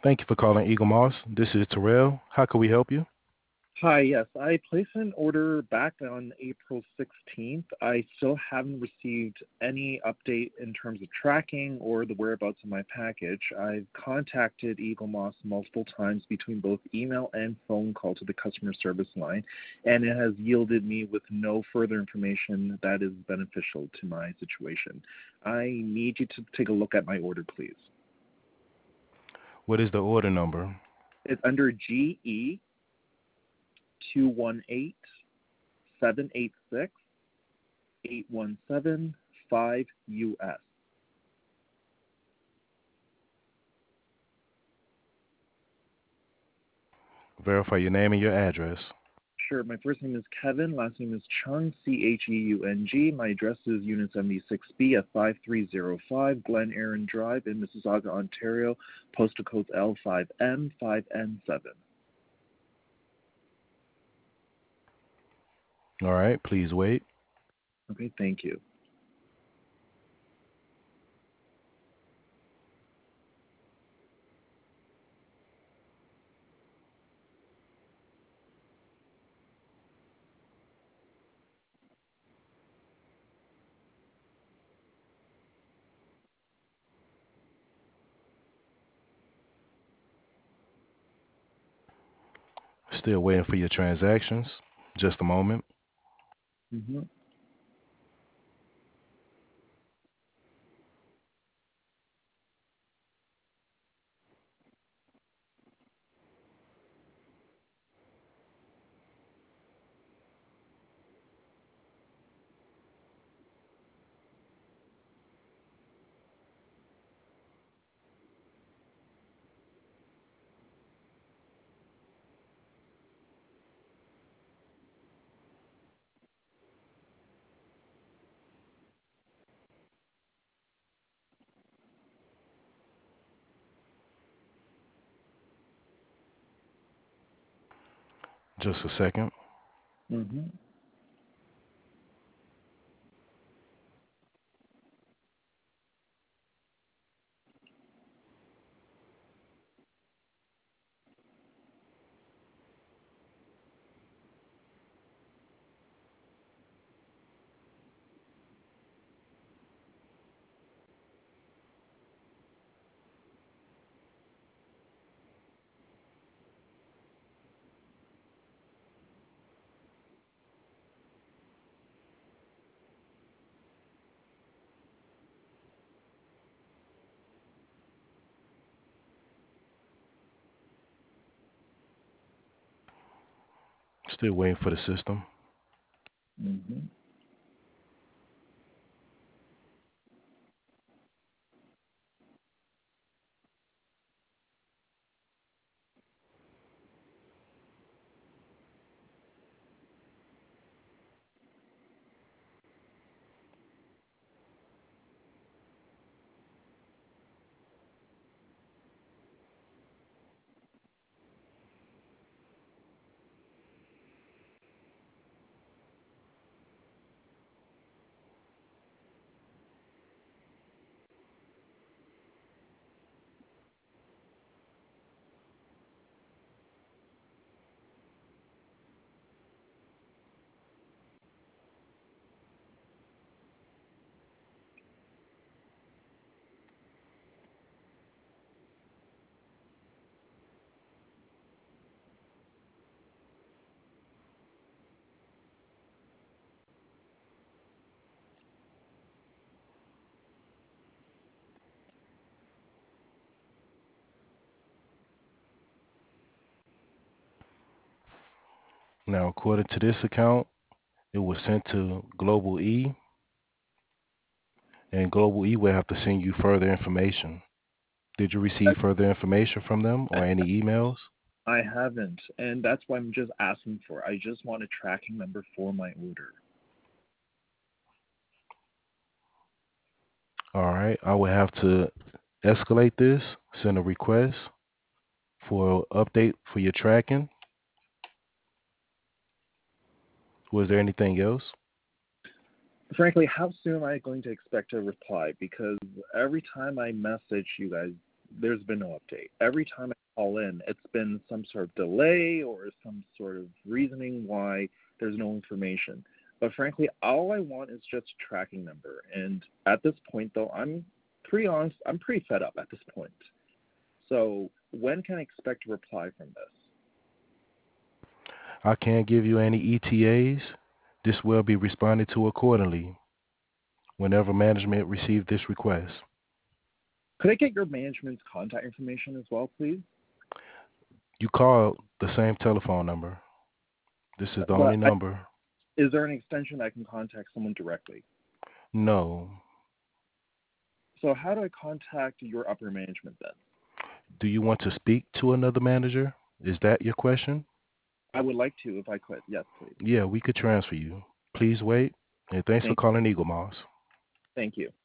Thank you for calling Eagle Moss. This is Terrell. How can we help you? Hi, yes. I placed an order back on April 16th. I still haven't received any update in terms of tracking or the whereabouts of my package. I've contacted Eagle Moss multiple times between both email and phone call to the customer service line, and it has yielded me with no further information that is beneficial to my situation. I need you to take a look at my order, please. What is the order number? It's under GE 218-786-8175 US. Verify your name and your address. Sure, my first name is Kevin, last name is Chung, Cheung. My address is Unit 76B at 5305 Glen Aaron Drive in Mississauga, Ontario. Postal code L5M5N7. All right, please wait. Okay, thank you. Still waiting for your transactions. Just a moment. Mm-hmm. Just a second. Mm-hmm. Still waiting for the system. Mm-hmm. Now, according to this account, it was sent to Global E, and Global E will have to send you further information. Did you receive further information from them or any emails? I haven't, and that's why I'm just asking for. I just want a tracking number for my order. All right, I will have to escalate this, send a request for update for your tracking. Was there anything else? Frankly, how soon am I going to expect a reply? Because every time I message you guys, there's been no update. Every time I call in, it's been some sort of delay or some sort of reasoning why there's no information. But frankly, all I want is just a tracking number. And at this point, though, I'm pretty honest, I'm pretty fed up at this point. So when can I expect a reply from this? I can't give you any ETAs. This will be responded to accordingly whenever management receives this request. Could I get your management's contact information as well, please? You called the same telephone number. This is the only But number. is there an extension I can contact someone directly? No. So how do I contact your upper management then? Do you want to speak to another manager? Is that your question? I would like to if I could. Yes, please. Yeah, we could transfer you. Please wait. And thanks for Thank, calling Eagle Moss. thank you.